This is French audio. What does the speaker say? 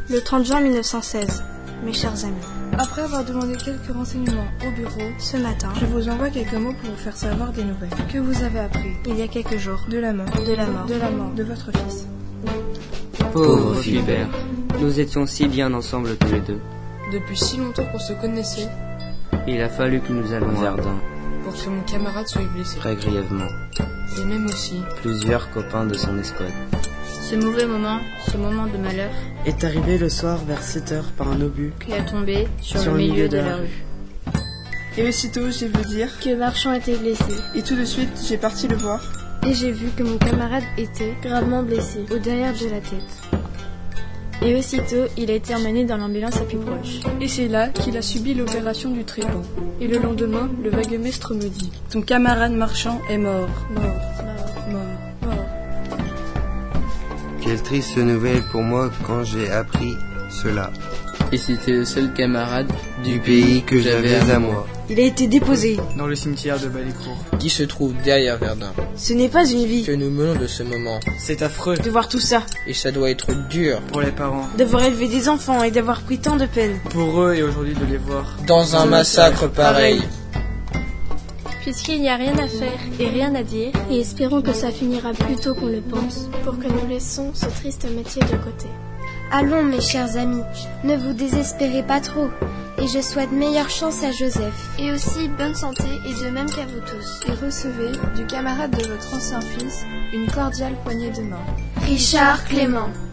Le 30 juin 1916, mes chers amis. Après avoir demandé quelques renseignements au bureau, Ce matin, je vous envoie quelques mots pour vous faire savoir des nouvelles. Que vous avez appris il y a quelques jours, de la mort de votre fils. Pauvre Philbert, nous étions si bien ensemble tous les deux. Depuis si longtemps qu'on se connaissait, Il a fallu que nous allions à Verdun, pour que mon camarade soit blessé. très grièvement. Et même aussi, Plusieurs copains de son escouade. Ce mauvais moment, ce moment de malheur, est arrivé le soir vers 7h par un obus qui a tombé sur le milieu de la rue. Et aussitôt, j'ai vu dire, que Marchand était blessé. et tout de suite, j'ai parti le voir. Et j'ai vu que mon camarade était gravement blessé, au derrière de la tête. Et aussitôt, il a été emmené dans l'ambulance la plus proche. Et c'est là qu'il a subi l'opération du trépan. Et le lendemain, le vaguemestre me dit, ton camarade Marchand est mort. Quelle triste nouvelle pour moi quand j'ai appris cela. Et c'était le seul camarade Du pays que j'avais à moi. Il a été déposé dans le cimetière de Balécourt, qui se trouve derrière Verdun. Ce n'est pas une vie Que nous menons de ce moment. c'est affreux de voir tout ça, Et ça doit être dur pour les parents, d'avoir élevé des enfants et d'avoir pris tant de peine. pour eux et aujourd'hui de les voir dans un massacre pareil. Puisqu'il n'y a rien à faire et rien à dire, et espérons que ça finira plus tôt qu'on le pense, pour que nous laissons ce triste métier de côté. Allons, mes chers amis, ne vous désespérez pas trop, et je souhaite meilleure chance à Joseph. Et aussi bonne santé, et de même qu'à vous tous. Et recevez du camarade de votre ancien fils une cordiale poignée de main. Richard Clément.